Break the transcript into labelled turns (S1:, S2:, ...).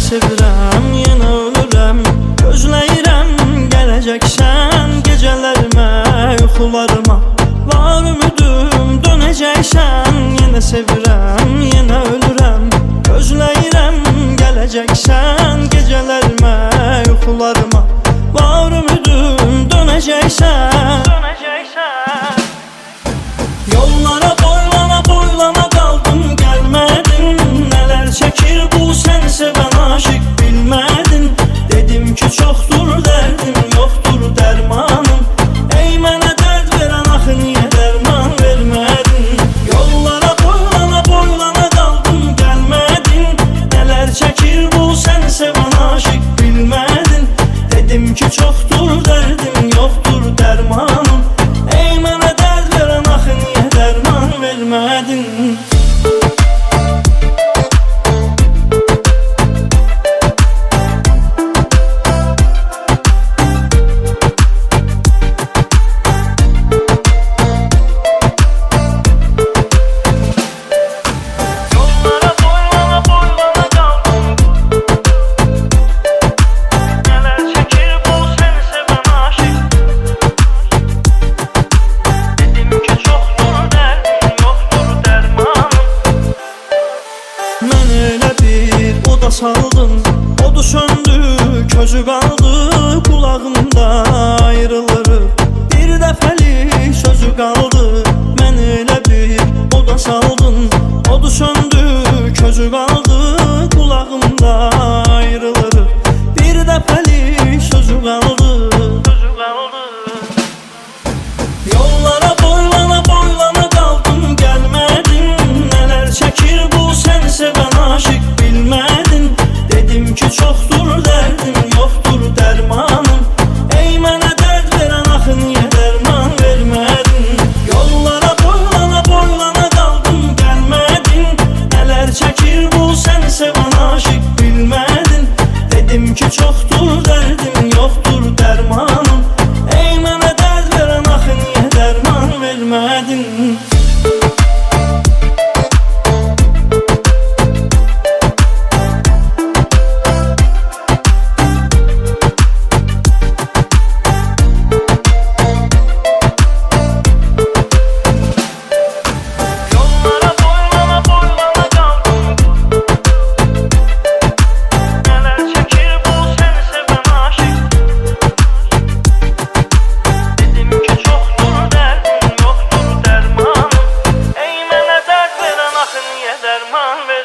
S1: sevirəm, yenə ölürəm. Gözləyirəm gələcəksən gecələrimə, yuxularıma. Var ümidum dönəcəksən. Yenə sevirəm, yenə ölürəm. Gözləyirəm gələcəksən gecələrimə, yuxularıma. Var ümidum dönəcəksən. Yollara boylana boylana qaldım, gəlmədin. Nələr çəkir bu səni sevən aşiq, bilmədin. Dedim ki çoxdur dərdim, yoxdur dərmanım. Ey mənə dərd verən axı, niyə dərman vermədin? Yollara boylana boylana qaldım, gəlmədin. Nələr çəkir bu səni sevən aşiq, bilmədin. Dedim ki çoxdur dərdim, yoxdur dərmanım. Ey mənə dərd verən axı, niyə dərman vermədin? Saldın, odu söndü, közü qaldı qulağımda ayrılırıq. Bir dəfəlik sözü qaldı, mən elə bir oda saldın. Odu söndü, közü qaldı qulağımda ayrılırıq. Bir dəfəlik sözü qaldı. Yollara boylana boylana qaldım, gəlmədin. Nələr çəkir bu səni sevən aşiq, bilmədin. Dedim ki çoxdur dərdim, yoxdur dərmanım. Ey mənə dərd verən axı, niyə dərman vermədin? Yollara boylana boylana qaldım, gəlmədin. Nələr çəkir bu səni sevən aşiq, bilmədin. Dedim ki çoxdur dərdim, yoxdur dərmanım. Ey mənə dərd verən axı, niyə dərman vermədin? Derman